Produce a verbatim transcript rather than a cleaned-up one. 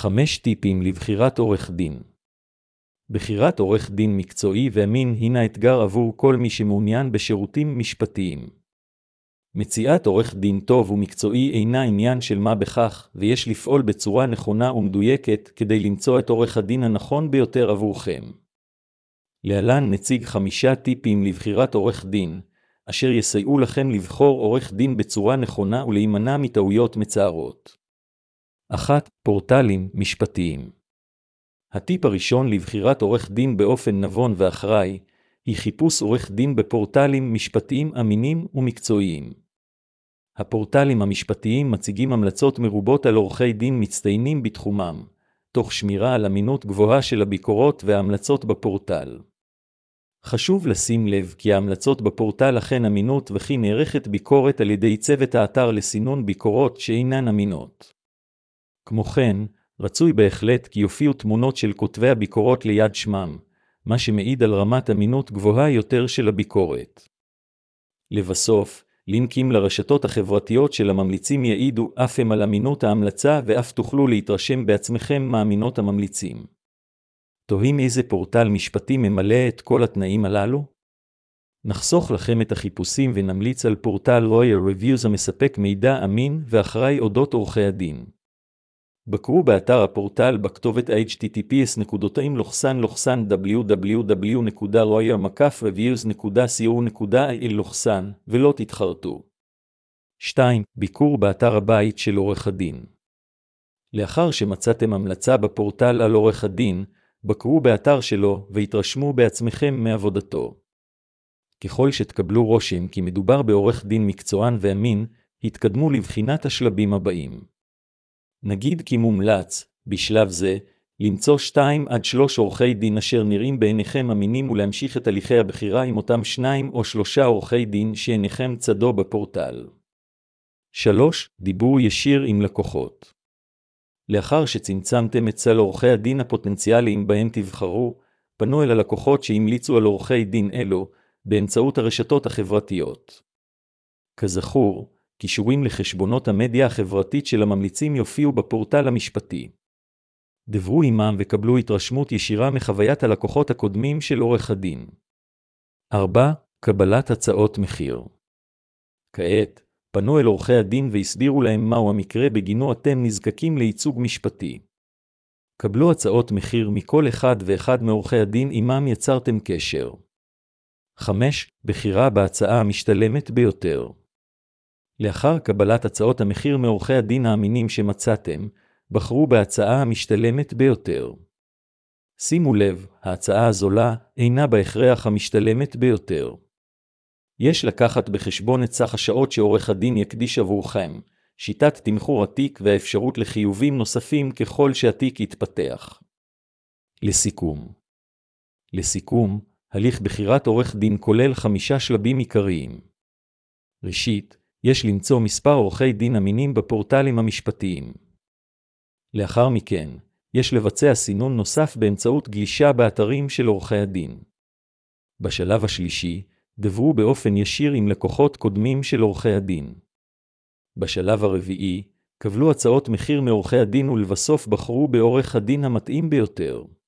חמש טיפים לבחירת עורך דין. בחירת עורך דין מקצועי ואמין הינה אתגר עבור כל מי שמעוניין בשירותים משפטיים. מציאת עורך דין טוב ומקצועי אינה עניין של מה בכך, ויש לפעול בצורה נכונה ומדויקת כדי למצוא את עורך הדין הנכון ביותר עבורכם. להלן נציג חמישה טיפים לבחירת עורך דין, אשר יסייעו לכם לבחור עורך דין בצורה נכונה ולהימנע מטעויות מצערות. אחת. פורטלים משפטיים. הטיפ הראשון לבחירת עורך דין באופן נבון ואחראי, היא חיפוש עורך דין בפורטלים משפטיים אמינים ומקצועיים. הפורטלים המשפטיים מציגים המלצות מרובות על עורכי דין מצטיינים בתחומם, תוך שמירה על אמינות גבוהה של הביקורות וההמלצות בפורטל. חשוב לשים לב כי ההמלצות בפורטל אכן אמינות וכי נערכת ביקורת על ידי צוות האתר לסינון ביקורות שאינן אמינות. כמו כן, רצוי בהחלט כי יופיעו תמונות של כותבי הביקורות ליד שמם, מה שמעיד על רמת אמינות גבוהה יותר של הביקורת. לבסוף, לינקים לרשתות החברתיות של הממליצים יעידו אף הם על אמינות ההמלצה ואף תוכלו להתרשם בעצמכם מאמינות הממליצים. תוהים איזה פורטל משפטי ממלא את כל התנאים הללו? נחסוך לכם את החיפושים ונמליץ על פורטל Lawyer Reviews המספק מידע אמין ואחראי אודות עורכי הדין. בקרו באתר הפורטל בכתובת אייץ' טי טי פי אס דאבליו דאבליו דאבליו נקודה לויר מקף ריוויוז נקודה סי או נקודה איי אל ולא תתחרטו. שתיים. ביקור באתר הבית של עורך הדין. לאחר שמצאתם המלצה בפורטל על עורך הדין, בקרו באתר שלו והתרשמו בעצמכם מעבודתו. ככל שתקבלו רושם כי מדובר בעורך דין מקצוען ואמין, התקדמו לבחינת השלבים הבאים. נגיד כי מומלץ, בשלב זה, למצוא שתיים עד שלוש עורכי דין אשר נראים בעיניכם אמינים ולהמשיך את הליכי הבחירה עם אותם שניים או שלושה עורכי דין שעיניכם צדו בפורטל. שלוש. דיבור ישיר עם לקוחות. לאחר שצמצמתם את סל עורכי הדין הפוטנציאליים בהם תבחרו, פנו אל הלקוחות שהמליצו על עורכי דין אלו באמצעות הרשתות החברתיות. כזכור, קישורים לחשבונות המדיה החברתית של הממליצים יופיעו בפורטל המשפטי. דברו עמם וקבלו התרשמות ישירה מחוויית הלקוחות הקודמים של עורך הדין. ארבע. קבלת הצעות מחיר. כעת, פנו אל עורכי הדין והסבירו להם מהו המקרה בגינו אתם נזקקים לייצוג משפטי. קבלו הצעות מחיר מכל אחד ואחד מעורכי הדין עמם יצרתם קשר. חמש. בחירה בהצעה המשתלמת ביותר. לאחר קבלת הצעות המחיר מעורכי הדין האמינים שמצאתם, בחרו בהצעה המשתלמת ביותר. שימו לב, ההצעה הזולה אינה בהכרח המשתלמת ביותר. יש לקחת בחשבון את סך השעות שעורך הדין יקדיש עבורכם, שיטת תמחור התיק והאפשרות לחיובים נוספים ככל שהתיק יתפתח. לסיכום. לסיכום, הליך בחירת עורך דין כולל חמישה שלבים עיקריים. ראשית, יש למצוא מספר עורכי דין אמינים בפורטלים המשפטיים. לאחר מכן, יש לבצע סינון נוסף באמצעות גישה באתרים של עורכי הדין. בשלב השלישי, דברו באופן ישיר עם לקוחות קודמים של עורכי הדין. בשלב הרביעי, קבלו הצעות מחיר מעורכי הדין ולבסוף בחרו בעורך הדין המתאים ביותר.